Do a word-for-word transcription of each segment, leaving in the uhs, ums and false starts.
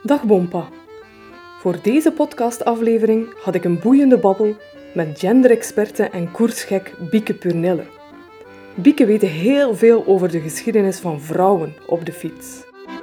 Dag Bompa. Voor deze podcastaflevering had ik een boeiende babbel met genderexperte en koersgek Bieke Purnille. Bieke weet heel veel over de geschiedenis van vrouwen op de fiets.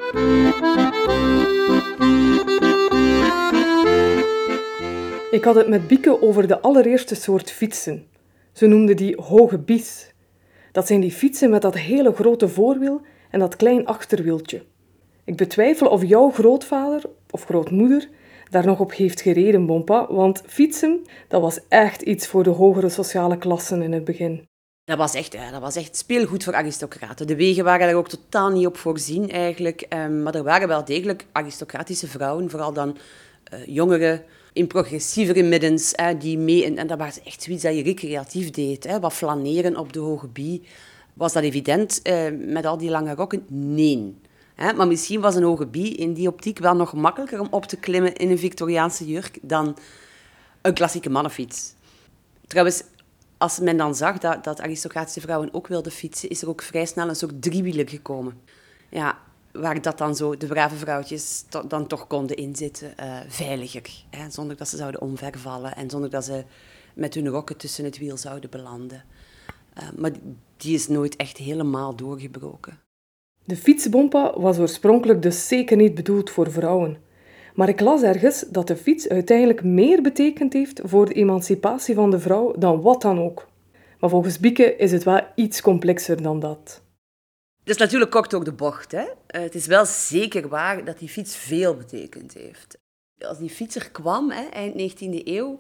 Ik had het met Bieke over de allereerste soort fietsen. Ze noemde die hoge bies. Dat zijn die fietsen met dat hele grote voorwiel en dat klein achterwieltje. Ik betwijfel of jouw grootvader of grootmoeder daar nog op heeft gereden, Bompa, want fietsen, dat was echt iets voor de hogere sociale klassen in het begin. Dat was echt, ja, dat was echt speelgoed voor aristocraten. De wegen waren daar ook totaal niet op voorzien eigenlijk. Um, maar er waren wel degelijk aristocratische vrouwen, vooral dan uh, jongeren in progressievere middens, eh, die mee... En, en dat was echt zoiets dat je recreatief deed. Hè, wat flaneren op de hoge bie. Was dat evident uh, met al die lange rokken? Nee. Hè, maar misschien was een hoge bie in die optiek wel nog makkelijker om op te klimmen in een Victoriaanse jurk dan een klassieke mannenfiets. Trouwens, als men dan zag dat, dat aristocratische vrouwen ook wilden fietsen, is er ook vrij snel een soort driewieler gekomen. Ja, waar dat dan zo de brave vrouwtjes to, dan toch konden inzitten, uh, veiliger. Hè, zonder dat ze zouden omvervallen en zonder dat ze met hun rokken tussen het wiel zouden belanden. Uh, maar die is nooit echt helemaal doorgebroken. De fietsbompa was oorspronkelijk dus zeker niet bedoeld voor vrouwen. Maar ik las ergens dat de fiets uiteindelijk meer betekend heeft voor de emancipatie van de vrouw dan wat dan ook. Maar volgens Bieke is het wel iets complexer dan dat. Het is natuurlijk kort door de bocht. Hè? Uh, het is wel zeker waar dat die fiets veel betekend heeft. Als die fietser kwam, hè, eind negentiende eeuw,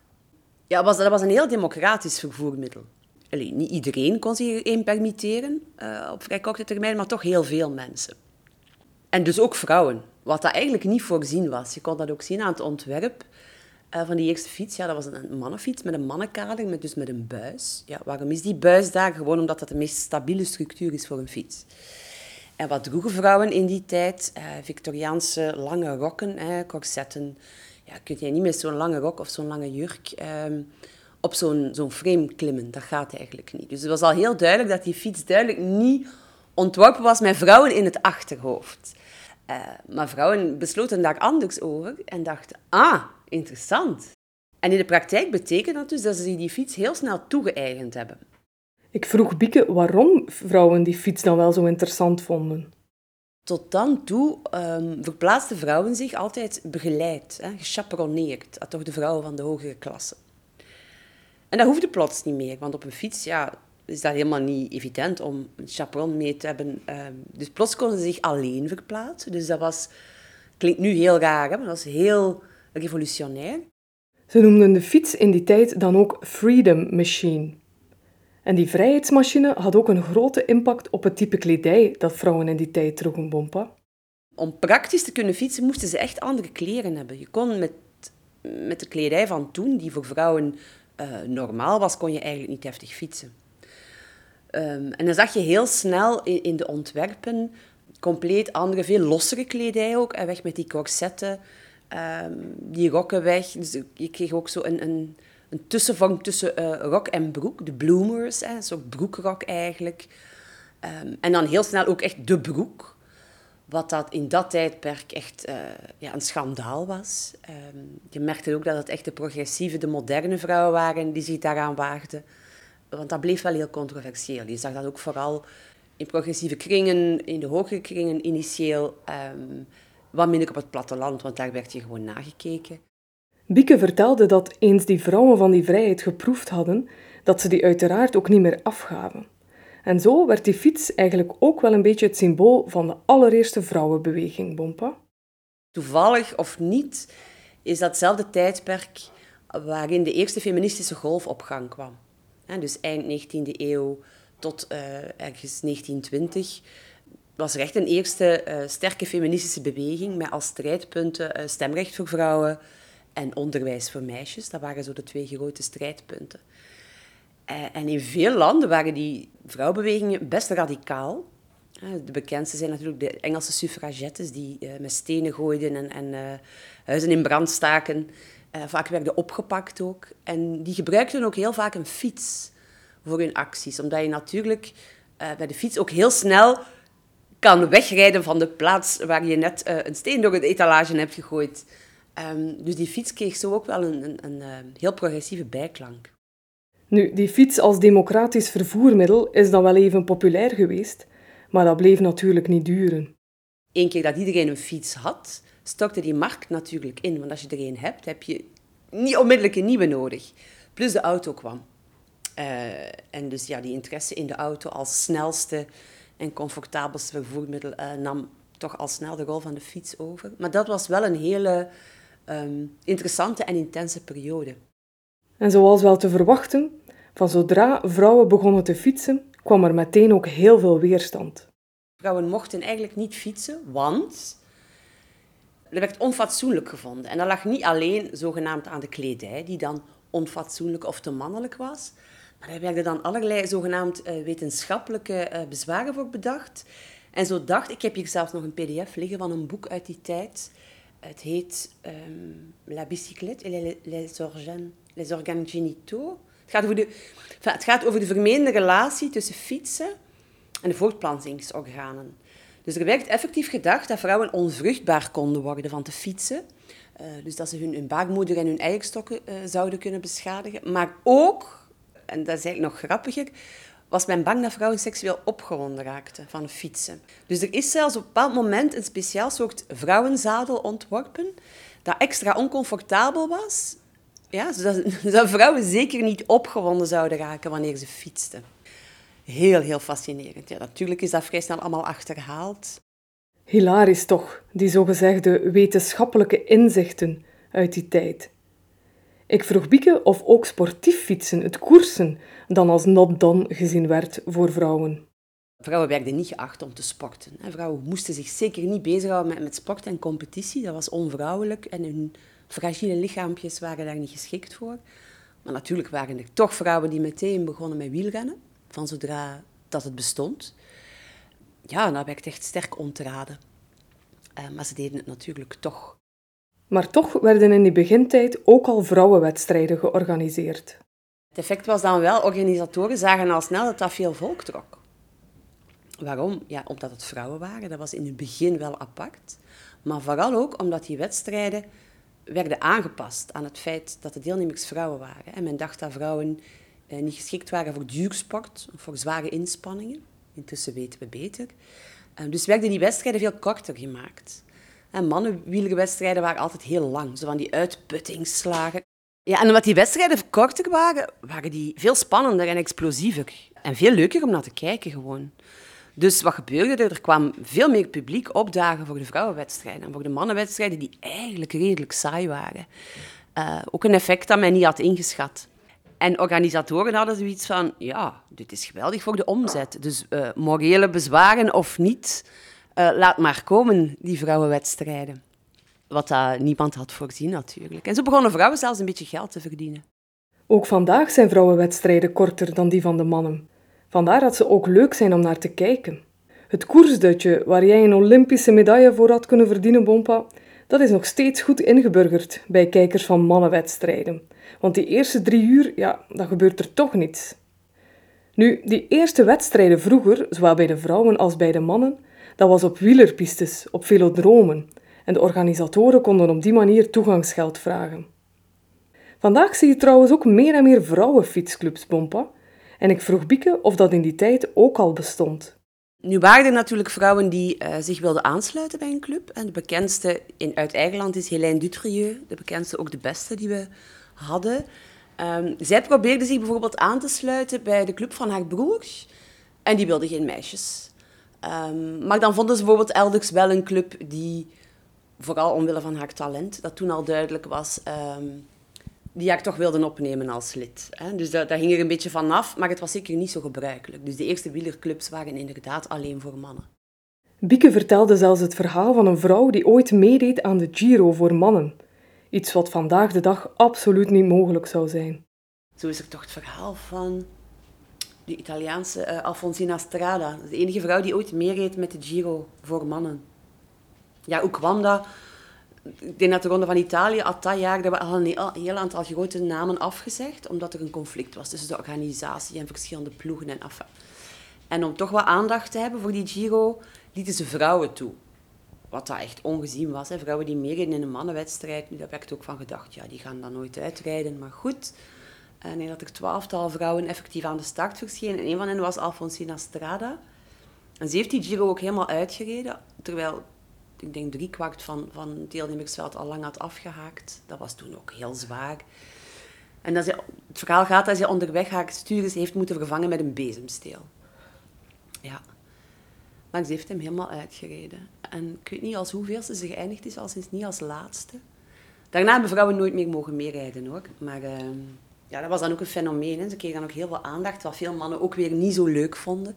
ja, was, dat was een heel democratisch vervoermiddel. Allee, niet iedereen kon zich er één permitteren uh, op vrij korte termijn, maar toch heel veel mensen. En dus ook vrouwen, wat dat eigenlijk niet voorzien was. Je kon dat ook zien aan het ontwerp uh, van die eerste fiets. Ja, dat was een mannenfiets met een mannenkader, met, dus met een buis. Ja, waarom is die buis daar? Gewoon omdat dat de meest stabiele structuur is voor een fiets. En wat droegen vrouwen in die tijd? Uh, Victoriaanse lange rokken, eh, corsetten. Ja, kun je niet met zo'n lange rok of zo'n lange jurk uh, op zo'n, zo'n frame klimmen. Dat gaat eigenlijk niet. Dus het was al heel duidelijk dat die fiets duidelijk niet ontworpen was met vrouwen in het achterhoofd. Uh, maar vrouwen besloten daar anders over en dachten, ah, interessant. En in de praktijk betekent dat dus dat ze die fiets heel snel toegeëigend hebben. Ik vroeg Bieke waarom vrouwen die fiets dan wel zo interessant vonden. Tot dan toe um, verplaatsten vrouwen zich altijd begeleid, hè, gechaperoneerd, toch de vrouwen van de hogere klasse. En dat hoefde plots niet meer, want op een fiets ja, is dat helemaal niet evident om een chaperon mee te hebben. Um, dus plots konden ze zich alleen verplaatsen. Dus dat was, klinkt nu heel raar, hè, maar dat was heel revolutionair. Ze noemden de fiets in die tijd dan ook Freedom Machine. En die vrijheidsmachine had ook een grote impact op het type kledij dat vrouwen in die tijd droegen, Bompa. Om praktisch te kunnen fietsen moesten ze echt andere kleren hebben. Je kon met, met de kledij van toen, die voor vrouwen uh, normaal was, kon je eigenlijk niet heftig fietsen. Um, en dan zag je heel snel in, in de ontwerpen compleet andere, veel lossere kledij ook. En weg met die corsetten, um, die rokken weg. Dus je kreeg ook zo een, een, een tussenvorm tussen uh, rok en broek. De bloomers, hè, een soort broekrok eigenlijk. Um, en dan heel snel ook echt de broek. Wat dat in dat tijdperk echt uh, ja, een schandaal was. Um, je merkte ook dat het echt de progressieve, de moderne vrouwen waren die zich daaraan waagden. Want dat bleef wel heel controversieel. Je zag dat ook vooral in progressieve kringen, in de hogere kringen initieel, um, wat minder op het platteland, want daar werd je gewoon nagekeken. Bieke vertelde dat eens die vrouwen van die vrijheid geproefd hadden, dat ze die uiteraard ook niet meer afgaven. En zo werd die fiets eigenlijk ook wel een beetje het symbool van de allereerste vrouwenbeweging, Bompa. Toevallig of niet, is datzelfde tijdperk waarin de eerste feministische golf op gang kwam. Dus eind negentiende eeuw tot uh, ergens negentien twintig was er echt een eerste uh, sterke feministische beweging met als strijdpunten uh, stemrecht voor vrouwen en onderwijs voor meisjes. Dat waren zo de twee grote strijdpunten. Uh, en in veel landen waren die vrouwenbewegingen best radicaal. Uh, de bekendste zijn natuurlijk de Engelse suffragettes die uh, met stenen gooiden en, en uh, huizen in brand staken. Uh, vaak werden opgepakt ook. En die gebruikten ook heel vaak een fiets voor hun acties. Omdat je natuurlijk uh, bij de fiets ook heel snel kan wegrijden van de plaats waar je net uh, een steen door de etalage hebt gegooid. Um, dus die fiets kreeg zo ook wel een, een, een uh, heel progressieve bijklank. Nu, die fiets als democratisch vervoermiddel is dan wel even populair geweest, maar dat bleef natuurlijk niet duren. Eén keer dat iedereen een fiets had, stortte die markt natuurlijk in. Want als je er een hebt, heb je niet onmiddellijk een nieuwe nodig. Plus de auto kwam. Uh, en dus ja, die interesse in de auto als snelste en comfortabelste vervoermiddel uh, nam toch al snel de rol van de fiets over. Maar dat was wel een hele um, interessante en intense periode. En zoals wel te verwachten, van zodra vrouwen begonnen te fietsen, kwam er meteen ook heel veel weerstand. Vrouwen mochten eigenlijk niet fietsen, want er werd onfatsoenlijk gevonden. En dat lag niet alleen zogenaamd aan de kledij, die dan onfatsoenlijk of te mannelijk was. Maar er werden dan allerlei zogenaamd uh, wetenschappelijke uh, bezwaren voor bedacht. En zo dacht, ik heb hier zelfs nog een pdf liggen van een boek uit die tijd. Het heet um, La bicyclette et les, les, organes, les organes génitaux. Het gaat, over de, het gaat over de vermeende relatie tussen fietsen en de voortplantingsorganen. Dus er werd effectief gedacht dat vrouwen onvruchtbaar konden worden van te fietsen. Uh, dus dat ze hun, hun baarmoeder en hun eierstokken uh, zouden kunnen beschadigen. Maar ook, en dat is eigenlijk nog grappiger, was men bang dat vrouwen seksueel opgewonden raakten van fietsen. Dus er is zelfs op een bepaald moment een speciaal soort vrouwenzadel ontworpen dat extra oncomfortabel was, ja, zodat, zodat vrouwen zeker niet opgewonden zouden raken wanneer ze fietsten. Heel, heel fascinerend. Ja, natuurlijk is dat vrij snel allemaal achterhaald. Hilarisch toch, die zogezegde wetenschappelijke inzichten uit die tijd. Ik vroeg Bieke of ook sportief fietsen, het koersen, dan als not done gezien werd voor vrouwen. Vrouwen werden niet geacht om te sporten. Vrouwen moesten zich zeker niet bezighouden met, met sport en competitie. Dat was onvrouwelijk en hun fragiele lichaampjes waren daar niet geschikt voor. Maar natuurlijk waren er toch vrouwen die meteen begonnen met wielrennen, van zodra dat het bestond. Ja, dat werd echt sterk ontraden. Uh, maar ze deden het natuurlijk toch. Maar toch werden in die begintijd ook al vrouwenwedstrijden georganiseerd. Het effect was dan wel, organisatoren zagen al snel dat dat veel volk trok. Waarom? Ja, omdat het vrouwen waren, dat was in het begin wel apart. Maar vooral ook omdat die wedstrijden werden aangepast aan het feit dat de deelnemers vrouwen waren. En men dacht dat vrouwen eh, niet geschikt waren voor duursport of voor zware inspanningen. Intussen weten we beter. Uh, dus werden die wedstrijden veel korter gemaakt. En mannenwielerwedstrijden waren altijd heel lang, zo van die uitputtingsslagen. Ja, en omdat die wedstrijden korter waren, waren die veel spannender en explosiever. En veel leuker om naar te kijken gewoon. Dus wat gebeurde er? Er kwam veel meer publiek opdagen voor de vrouwenwedstrijden. En voor de mannenwedstrijden die eigenlijk redelijk saai waren. Uh, ook een effect dat men niet had ingeschat. En organisatoren hadden zoiets van, ja, dit is geweldig voor de omzet. Dus uh, morele bezwaren of niet, uh, laat maar komen, die vrouwenwedstrijden. Wat uh, niemand had voorzien natuurlijk. En zo begonnen vrouwen zelfs een beetje geld te verdienen. Ook vandaag zijn vrouwenwedstrijden korter dan die van de mannen. Vandaar dat ze ook leuk zijn om naar te kijken. Het koersdutje waar jij een Olympische medaille voor had kunnen verdienen, Bompa, dat is nog steeds goed ingeburgerd bij kijkers van mannenwedstrijden. Want die eerste drie uur, ja, dan gebeurt er toch niets. Nu, die eerste wedstrijden vroeger, zowel bij de vrouwen als bij de mannen, dat was op wielerpistes, op velodromen. En de organisatoren konden op die manier toegangsgeld vragen. Vandaag zie je trouwens ook meer en meer vrouwenfietsclubs, Bompa. En ik vroeg Bieke of dat in die tijd ook al bestond. Nu waren er natuurlijk vrouwen die uh, zich wilden aansluiten bij een club. En de bekendste in, uit eigen land is Hélène Dutrieux, de bekendste, ook de beste die we hadden. Um, zij probeerde zich bijvoorbeeld aan te sluiten bij de club van haar broer. En die wilde geen meisjes. Um, maar dan vonden ze bijvoorbeeld elders wel een club die, vooral omwille van haar talent, dat toen al duidelijk was, um, die haar toch wilden opnemen als lid. Hè. Dus dat, dat hing er een beetje van af, maar het was zeker niet zo gebruikelijk. Dus de eerste wielerclubs waren inderdaad alleen voor mannen. Bieke vertelde zelfs het verhaal van een vrouw die ooit meedeed aan de Giro voor mannen. Iets wat vandaag de dag absoluut niet mogelijk zou zijn. Zo is er toch het verhaal van de Italiaanse uh, Alfonsina Strada. De enige vrouw die ooit meereed met de Giro voor mannen. Ja, hoe kwam dat? Ik denk dat de Ronde van Italië had dat jaar er al een heel aantal grote namen afgezegd, omdat er een conflict was tussen de organisatie en verschillende ploegen en afval. En om toch wat aandacht te hebben voor die Giro, lieten ze vrouwen toe. Wat dat echt ongezien was. Hè. Vrouwen die meereden in een mannenwedstrijd. Nu, daar heb ik ook van gedacht, ja, die gaan dan nooit uitrijden. Maar goed. En nee, dat er twaalftal vrouwen effectief aan de start verschenen. En een van hen was Alfonsina Strada. En ze heeft die Giro ook helemaal uitgereden. Terwijl, ik denk, driekwart van, van het deelnemersveld al lang had afgehaakt. Dat was toen ook heel zwaar. En dat ze, het verhaal gaat dat ze onderweg haar stuurders heeft moeten vervangen met een bezemsteel. Ja. Maar ze heeft hem helemaal uitgereden. En ik weet niet als hoeveelste ze geëindigd is, al sinds niet als laatste. Daarna hebben vrouwen nooit meer mogen meerijden, hoor. Maar uh, ja, dat was dan ook een fenomeen. Hè. Ze kregen dan ook heel veel aandacht, wat veel mannen ook weer niet zo leuk vonden.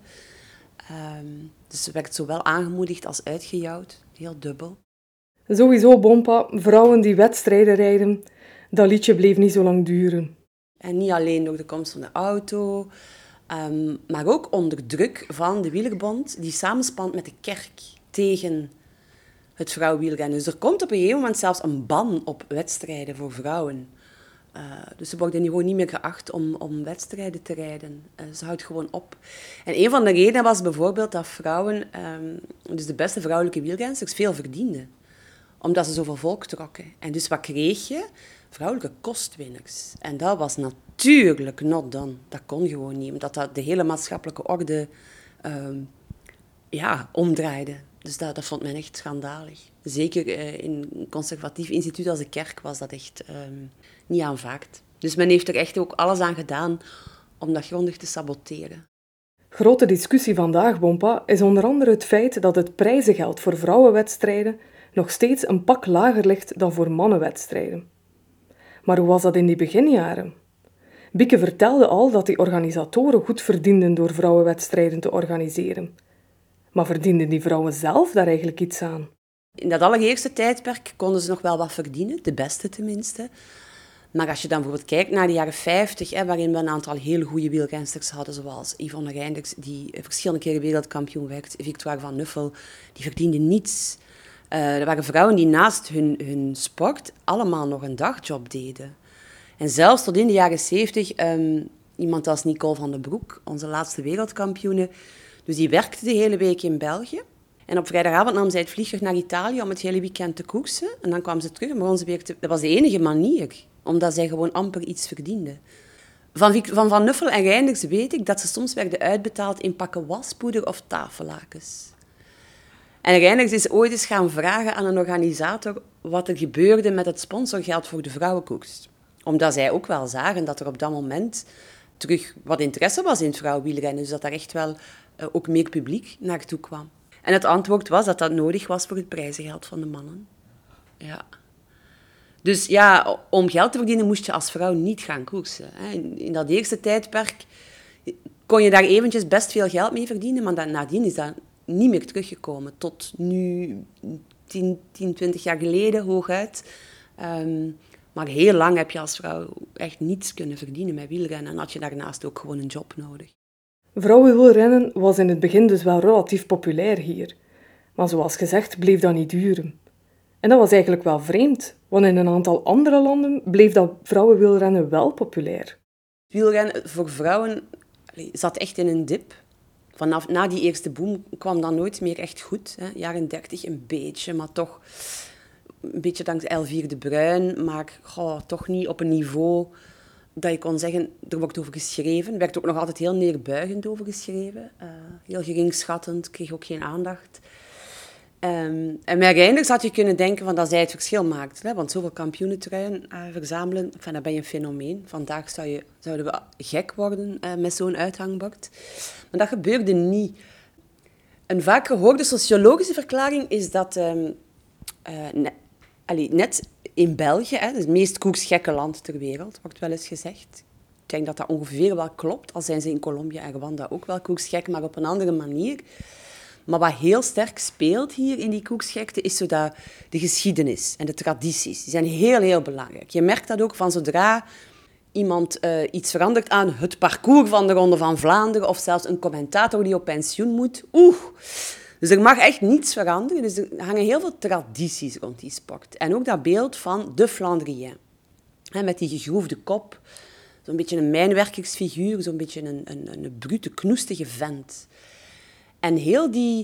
Um, dus ze werd zowel aangemoedigd als uitgejouwd. Heel dubbel. Sowieso, Bompa, vrouwen die wedstrijden rijden, dat liedje bleef niet zo lang duren. En niet alleen door de komst van de auto, um, maar ook onder druk van de wielerbond die samenspant met de kerk tegen het vrouwenwielrennen. Dus er komt op een gegeven moment zelfs een ban op wedstrijden voor vrouwen. Uh, dus ze worden gewoon niet meer geacht om, om wedstrijden te rijden. Uh, ze houdt gewoon op. En een van de redenen was bijvoorbeeld dat vrouwen, um, dus de beste vrouwelijke wielrenners, veel verdienden. Omdat ze zoveel volk trokken. En dus wat kreeg je? Vrouwelijke kostwinners. En dat was natuurlijk not done. Dat kon gewoon niet, omdat dat de hele maatschappelijke orde um, ja, omdraaide. Dus dat, dat vond men echt schandalig. Zeker uh, in een conservatief instituut als de kerk was dat echt um, niet aanvaard. Dus men heeft er echt ook alles aan gedaan om dat grondig te saboteren. Grote discussie vandaag, Bompa, is onder andere het feit dat het prijzengeld voor vrouwenwedstrijden nog steeds een pak lager ligt dan voor mannenwedstrijden. Maar hoe was dat in die beginjaren? Bieke vertelde al dat die organisatoren goed verdienden door vrouwenwedstrijden te organiseren. Maar verdienden die vrouwen zelf daar eigenlijk iets aan? In dat allereerste tijdperk konden ze nog wel wat verdienen, de beste tenminste. Maar als je dan bijvoorbeeld kijkt naar de jaren vijftig, hè, waarin we een aantal hele goede wielrensters hadden, zoals Yvonne Reinders, die verschillende keren wereldkampioen werd, Victoire van Nuffel, die verdienden niets. Uh, er waren vrouwen die naast hun, hun sport allemaal nog een dagjob deden. En zelfs tot in de jaren zeventig, um, iemand als Nicole van den Broek, onze laatste wereldkampioene, dus die werkte de hele week in België. En op vrijdagavond nam zij het vliegtuig naar Italië om het hele weekend te koersen. En dan kwam ze terug en begon ze weer te... Dat was de enige manier, omdat zij gewoon amper iets verdiende. Van Van, van Nuffel en Reinders weet ik dat ze soms werden uitbetaald in pakken waspoeder of tafellakens. En Reinders is ooit eens gaan vragen aan een organisator wat er gebeurde met het sponsorgeld voor de vrouwenkoers. Omdat zij ook wel zagen dat er op dat moment terug wat interesse was in het vrouwenwielrennen. Dus dat daar echt wel uh, ook meer publiek naartoe kwam. En het antwoord was dat dat nodig was voor het prijzengeld van de mannen. Ja. Dus ja, om geld te verdienen moest je als vrouw niet gaan koersen. In, in dat eerste tijdperk kon je daar eventjes best veel geld mee verdienen, maar dan, nadien is dat niet meer teruggekomen. Tot nu, tien, twintig jaar geleden, hooguit. Um, maar heel lang heb je als vrouw echt niets kunnen verdienen met wielrennen. En had je daarnaast ook gewoon een job nodig. Vrouwenwielrennen was in het begin dus wel relatief populair hier. Maar zoals gezegd bleef dat niet duren. En dat was eigenlijk wel vreemd, want in een aantal andere landen bleef dat vrouwenwielrennen wel populair. Wielrennen voor vrouwen zat echt in een dip. Vanaf na die eerste boom kwam dat nooit meer echt goed. Hè. Jaren dertig een beetje, maar toch een beetje dankzij Elvire de Bruin, maar goh, toch niet op een niveau dat je kon zeggen, er wordt over geschreven. Er werd ook nog altijd heel neerbuigend over geschreven. Uh, heel geringschattend, kreeg ook geen aandacht. Um, en met Reinders had je kunnen denken van dat zij het verschil maakt. Hè? Want zoveel kampioenentruien uh, verzamelen, enfin, dat ben je een fenomeen. Vandaag zou je, zouden we gek worden uh, met zo'n uithangbord. Maar dat gebeurde niet. Een vaak gehoorde sociologische verklaring is dat um, uh, net, allee, net in België, hè, het meest koersgekke land ter wereld, wordt wel eens gezegd. Ik denk dat dat ongeveer wel klopt, al zijn ze in Colombia en Rwanda ook wel koersgek, maar op een andere manier. Maar wat heel sterk speelt hier in die koersgekte, is zo dat de geschiedenis en de tradities. Die zijn heel, heel belangrijk. Je merkt dat ook van zodra iemand uh, iets verandert aan het parcours van de Ronde van Vlaanderen, of zelfs een commentator die op pensioen moet. Oeh! Dus er mag echt niets veranderen. Dus er hangen heel veel tradities rond die sport. En ook dat beeld van de Flandrien. He, met die gegroefde kop. Zo'n beetje een mijnwerkersfiguur. Zo'n beetje een, een, een brute, knoestige vent. En heel die,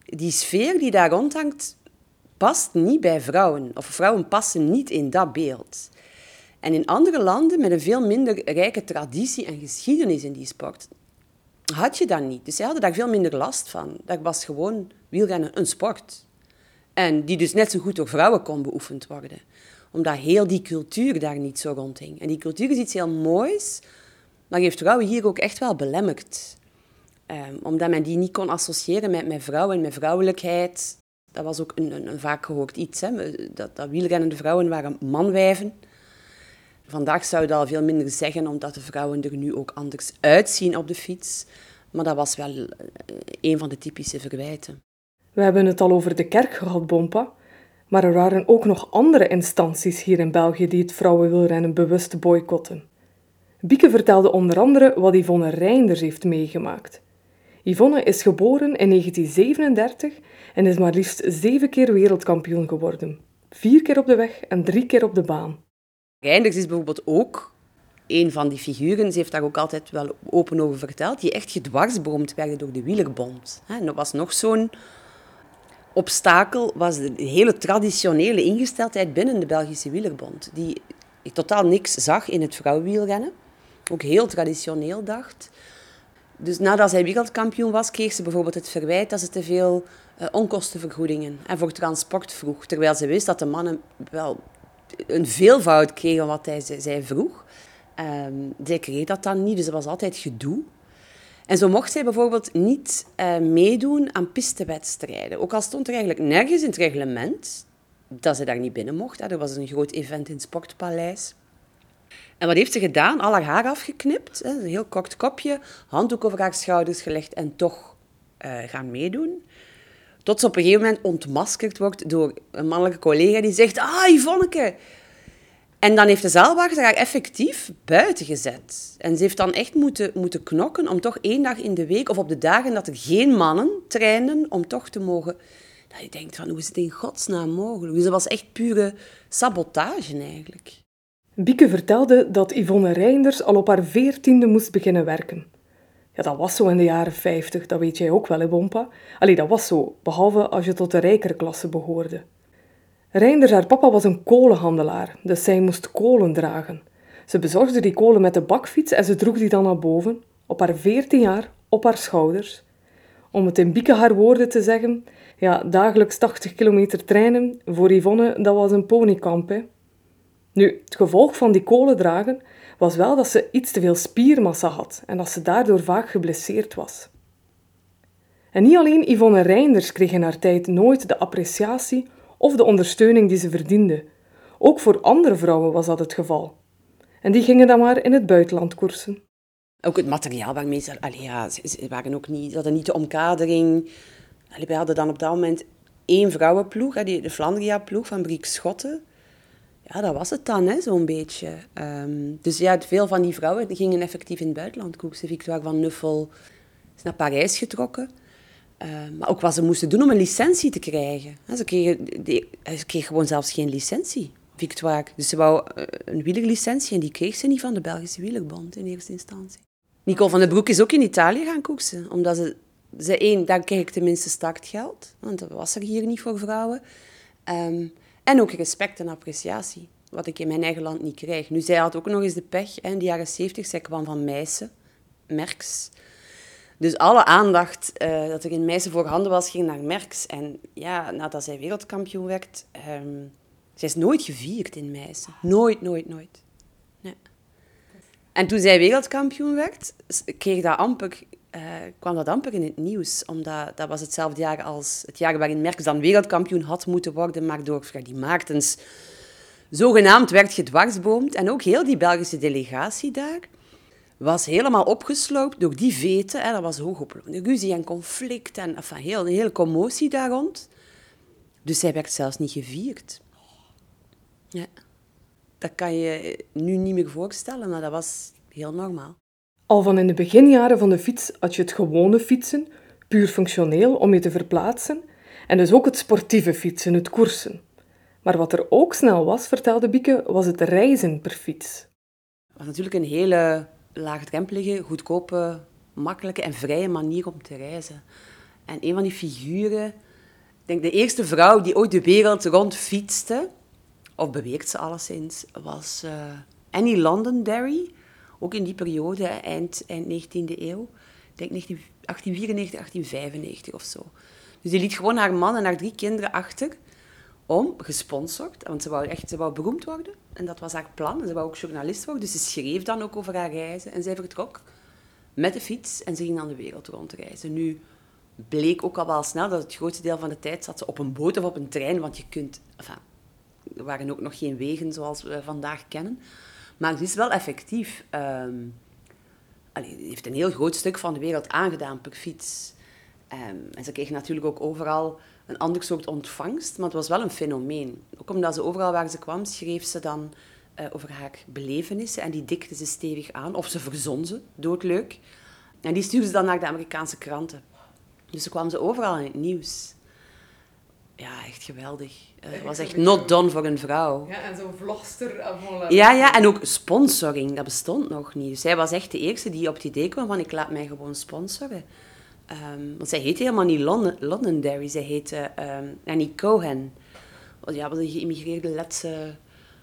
die sfeer die daar rondhangt, past niet bij vrouwen. Of vrouwen passen niet in dat beeld. En in andere landen, met een veel minder rijke traditie en geschiedenis in die sport, had je dat niet. Dus zij hadden daar veel minder last van. Dat was gewoon wielrennen een sport. En die dus net zo goed door vrouwen kon beoefend worden. Omdat heel die cultuur daar niet zo rondhing. En die cultuur is iets heel moois, maar heeft vrouwen hier ook echt wel belemmerd. Um, omdat men die niet kon associëren met, met vrouwen en met vrouwelijkheid. Dat was ook een, een, een vaak gehoord iets. Hè? Dat, dat wielrennende vrouwen waren manwijven. Vandaag zou je dat al veel minder zeggen, omdat de vrouwen er nu ook anders uitzien op de fiets. Maar dat was wel een van de typische verwijten. We hebben het al over de kerk gehad, Bompa. Maar er waren ook nog andere instanties hier in België die het vrouwenwielrennen bewust boycotten. Bieke vertelde onder andere wat Yvonne Reinders heeft meegemaakt. Yvonne is geboren in negentien zevenendertig en is maar liefst zeven keer wereldkampioen geworden. Vier keer op de weg en drie keer op de baan. Reinders is bijvoorbeeld ook een van die figuren, ze heeft daar ook altijd wel open over verteld, die echt gedwarsboomd werden door de Wielerbond. En dat was nog zo'n obstakel, was de hele traditionele ingesteldheid binnen de Belgische Wielerbond, die totaal niks zag in het vrouwenwielrennen, ook heel traditioneel dacht. Dus nadat zij wereldkampioen was, kreeg ze bijvoorbeeld het verwijt dat ze te veel uh, onkostenvergoedingen en voor transport vroeg, terwijl ze wist dat de mannen wel een veelvoud kregen wat hij, zij vroeg. Um, zij kreeg dat dan niet, dus dat was altijd gedoe. En zo mocht zij bijvoorbeeld niet uh, meedoen aan pistewedstrijden. Ook al stond er eigenlijk nergens in het reglement dat ze daar niet binnen mocht. Hè. Er was een groot event in het Sportpaleis. En wat heeft ze gedaan? Al haar haar afgeknipt, hè. Een heel kort kopje, handdoek over haar schouders gelegd en toch uh, gaan meedoen. Tot ze op een gegeven moment ontmaskerd wordt door een mannelijke collega die zegt: ah, Yvonneke. En dan heeft de zaalwachter haar effectief buiten gezet. En ze heeft dan echt moeten, moeten knokken om toch één dag in de week, of op de dagen dat er geen mannen trainden, om toch te mogen. Dat je denkt van, hoe is het in godsnaam mogelijk? Dus dat was echt pure sabotage eigenlijk. Bieke vertelde dat Yvonne Reinders al op haar veertiende moest beginnen werken. Ja, dat was zo in de jaren vijftig, dat weet jij ook wel, hè, Bompa? Allee, dat was zo, behalve als je tot de rijkere klasse behoorde. Reinders, haar papa, was een kolenhandelaar, dus zij moest kolen dragen. Ze bezorgde die kolen met de bakfiets en ze droeg die dan naar boven, op haar veertien jaar, op haar schouders. Om het in Bieke haar woorden te zeggen, ja, dagelijks tachtig kilometer trainen, voor Yvonne, dat was een ponykamp, hè. Nu, het gevolg van die kolen dragen was wel dat ze iets te veel spiermassa had en dat ze daardoor vaak geblesseerd was. En niet alleen Yvonne Reinders kreeg in haar tijd nooit de appreciatie of de ondersteuning die ze verdiende. Ook voor andere vrouwen was dat het geval. En die gingen dan maar in het buitenland koersen. Ook het materiaal waarmee ze... Allee, ja, ze waren ook niet, ze hadden niet de omkadering. Allee, we hadden dan op dat moment één vrouwenploeg, de Flandria-ploeg van Briek Schotten. Ja, dat was het dan, hè, zo'n beetje. Um, dus ja, veel van die vrouwen gingen effectief in het buitenland koersen. Victoire van Nuffel is naar Parijs getrokken. Uh, maar ook wat ze moesten doen om een licentie te krijgen. Ze kregen, die, ze kreeg gewoon zelfs geen licentie, Victoire. Dus ze wou een wielerlicentie en die kreeg ze niet van de Belgische Wielerbond in eerste instantie. Nicole van den Broek is ook in Italië gaan koersen. Omdat ze, ze één, daar kreeg ik tenminste startgeld. Want dat was er hier niet voor vrouwen. Um, en ook respect en appreciatie. Wat ik in mijn eigen land niet krijg. Nu, zij had ook nog eens de pech. In de jaren zeventig, zij kwam van Meissen, Merckx. Dus alle aandacht uh, dat er in Meissen voorhanden was, ging naar Merckx. En ja, nadat zij wereldkampioen werd, um, zij is nooit gevierd in Meissen. Nooit, nooit, nooit. Nee. En toen zij wereldkampioen werd, kreeg dat amper, uh, kwam dat amper in het nieuws. Omdat dat was hetzelfde jaar als het jaar waarin Merckx dan wereldkampioen had moeten worden, maar door Freddy Maartens zogenaamd werd gedwarsboomd. En ook heel die Belgische delegatie daar was helemaal opgesloopt door die veten. Hè. Dat was hoogoplopende ruzie en conflict en enfin, heel, een hele commotie daar rond. Dus zij werd zelfs niet gevierd. Ja. Dat kan je nu niet meer voorstellen, maar dat was heel normaal. Al van in de beginjaren van de fiets had je het gewone fietsen, puur functioneel om je te verplaatsen, en dus ook het sportieve fietsen, het koersen. Maar wat er ook snel was, vertelde Bieke, was het reizen per fiets. Het was natuurlijk een hele laagdrempelige, goedkope, makkelijke en vrije manier om te reizen. En een van die figuren, ik denk de eerste vrouw die ooit de wereld rondfietste, of beweert ze alleszins, was uh, Annie Londonderry. Ook in die periode, eind, eind negentiende eeuw. Ik denk achttien vierennegentig, achttien vijfennegentig of zo. Dus die liet gewoon haar man en haar drie kinderen achter, om, gesponsord, want ze wou echt ze wou beroemd worden. En dat was haar plan. En ze wou ook journalist worden. Dus ze schreef dan ook over haar reizen. En zij vertrok met de fiets en ze ging dan de wereld rondreizen. Nu bleek ook al wel snel dat het grootste deel van de tijd zat ze op een boot of op een trein. Want je kunt... Enfin, er waren ook nog geen wegen zoals we vandaag kennen. Maar het is wel effectief. Um, allee, die heeft een heel groot stuk van de wereld aangedaan per fiets. Um, en ze kreeg natuurlijk ook overal een ander soort ontvangst, maar het was wel een fenomeen. Ook omdat ze overal waar ze kwam, schreef ze dan uh, over haar belevenissen en die dikte ze stevig aan, of ze verzon ze, doodleuk. En die stuurde ze dan naar de Amerikaanse kranten. Dus ze kwam ze overal in het nieuws. Ja, echt geweldig. Het uh, was echt not done voor een vrouw. Ja, en zo'n vlogster. Uh, ja, ja, en ook sponsoring, dat bestond nog niet. Dus zij was echt de eerste die op het idee kwam van ik laat mij gewoon sponsoren. Um, want zij heette helemaal niet London, Londonderry, zij heette um, Annie Cohen. Ja, was een geïmmigreerde Letse.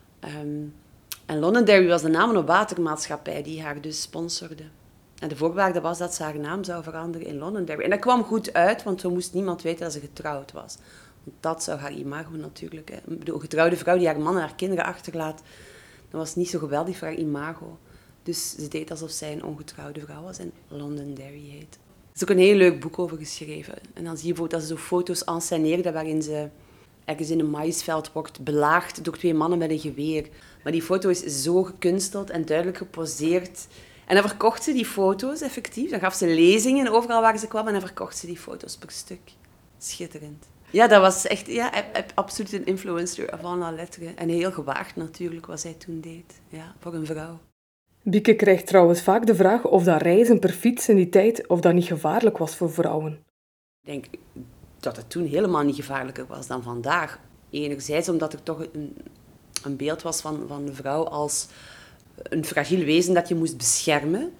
Um, en Londonderry was de naam van een watermaatschappij die haar dus sponsorde. En de voorwaarde was dat ze haar naam zou veranderen in Londonderry. En dat kwam goed uit, want zo moest niemand weten dat ze getrouwd was. Want dat zou haar imago natuurlijk... Hè. Een getrouwde vrouw die haar man en haar kinderen achterlaat, dat was niet zo geweldig voor haar imago. Dus ze deed alsof zij een ongetrouwde vrouw was en Londonderry heet. Er is ook een heel leuk boek over geschreven. En dan zie je bijvoorbeeld dat ze zo foto's ensceneerde waarin ze ergens in een maïsveld wordt belaagd door twee mannen met een geweer. Maar die foto is zo gekunsteld en duidelijk geposeerd. En dan verkocht ze die foto's effectief. Dan gaf ze lezingen overal waar ze kwam en dan verkocht ze die foto's per stuk. Schitterend. Ja, dat was echt ja, absoluut een influencer van la lettre. En heel gewaagd natuurlijk wat zij toen deed. Ja, voor een vrouw. Bieke krijgt trouwens vaak de vraag of dat reizen per fiets in die tijd of dat niet gevaarlijk was voor vrouwen. Ik denk dat het toen helemaal niet gevaarlijker was dan vandaag. Enerzijds omdat er toch een, een beeld was van, van de vrouw als een fragiel wezen dat je moest beschermen.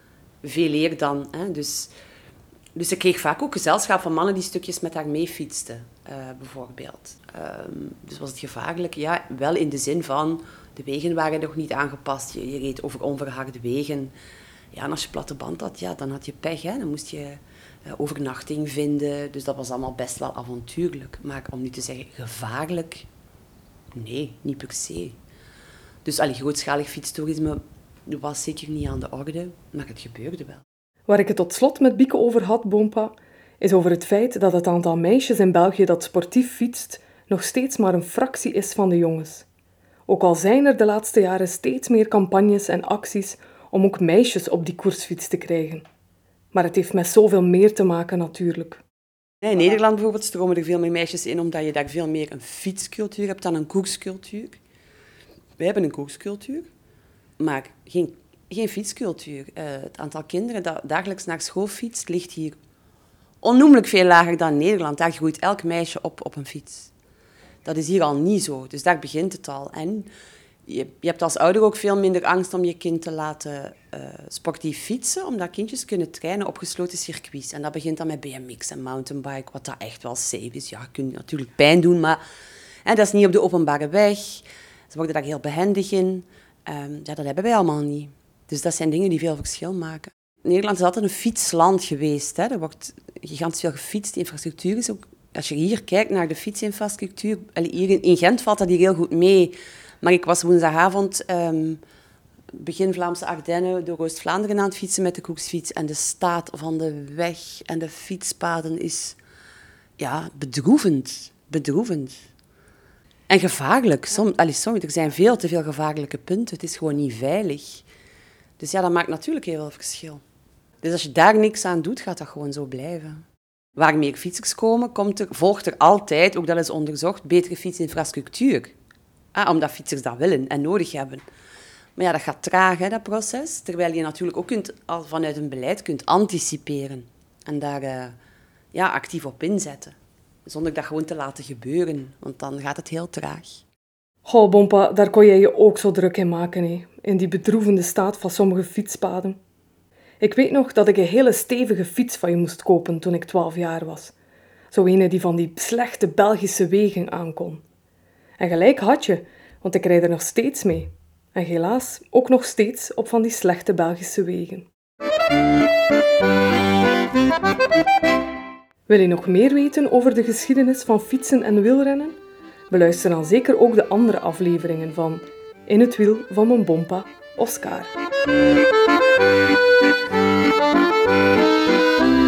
Veel eer dan. Hè. Dus, dus ze kreeg vaak ook gezelschap van mannen die stukjes met haar mee fietsten, uh, bijvoorbeeld. Um, dus was het gevaarlijk? Ja, wel in de zin van... De wegen waren nog niet aangepast. Je, je reed over onverharde wegen. Ja, en als je platte band had, ja, dan had je pech. Hè. Dan moest je uh, overnachting vinden. Dus dat was allemaal best wel avontuurlijk. Maar om nu te zeggen gevaarlijk... Nee, niet per se. Dus allee, grootschalig fietstoerisme was zeker niet aan de orde. Maar het gebeurde wel. Waar ik het tot slot met Bieke over had, Bompa, is over het feit dat het aantal meisjes in België dat sportief fietst nog steeds maar een fractie is van de jongens. Ook al zijn er de laatste jaren steeds meer campagnes en acties om ook meisjes op die koersfiets te krijgen. Maar het heeft met zoveel meer te maken natuurlijk. In Nederland bijvoorbeeld stromen er veel meer meisjes in, omdat je daar veel meer een fietscultuur hebt dan een koerscultuur. Wij hebben een koerscultuur, maar geen, geen fietscultuur. Uh, het aantal kinderen dat dagelijks naar school fietst, ligt hier onnoemelijk veel lager dan in Nederland. Daar groeit elk meisje op op een fiets. Dat is hier al niet zo, dus daar begint het al. En je, je hebt als ouder ook veel minder angst om je kind te laten uh, sportief fietsen, omdat kindjes kunnen trainen op gesloten circuits. En dat begint dan met B M X en mountainbike, wat dat echt wel safe is. Ja, je kunt natuurlijk pijn doen, maar hè, dat is niet op de openbare weg. Ze worden daar heel behendig in. Um, ja, dat hebben wij allemaal niet. Dus dat zijn dingen die veel verschil maken. Nederland is altijd een fietsland geweest. Hè. Er wordt gigantisch veel gefietst. De infrastructuur is ook... Als je hier kijkt naar de fietsinfrastructuur... Hier in Gent valt dat hier heel goed mee. Maar ik was woensdagavond... Um, begin Vlaamse Ardennen door Oost-Vlaanderen aan het fietsen met de koersfiets. En de staat van de weg en de fietspaden is... Ja, bedroevend. Bedroevend. En gevaarlijk. Som, allee, sorry, er zijn veel te veel gevaarlijke punten. Het is gewoon niet veilig. Dus ja, dat maakt natuurlijk heel veel verschil. Dus als je daar niks aan doet, gaat dat gewoon zo blijven. Waar meer fietsers komen, komt er, volgt er altijd, ook dat is onderzocht, betere fietsinfrastructuur. Ah, omdat fietsers dat willen en nodig hebben. Maar ja, dat gaat traag, hè, dat proces. Terwijl je natuurlijk ook kunt, al vanuit een beleid kunt anticiperen. En daar uh, ja, actief op inzetten. Zonder dat gewoon te laten gebeuren, want dan gaat het heel traag. Goh, Bompa, daar kon jij je ook zo druk in maken, hè? In die bedroevende staat van sommige fietspaden. Ik weet nog dat ik een hele stevige fiets van je moest kopen toen ik twaalf jaar was. Zo ene die van die slechte Belgische wegen aankon. En gelijk had je, want ik rijd er nog steeds mee. En helaas ook nog steeds op van die slechte Belgische wegen. Wil je nog meer weten over de geschiedenis van fietsen en wielrennen? Beluister dan zeker ook de andere afleveringen van In het wiel van mijn bompa, Oscar.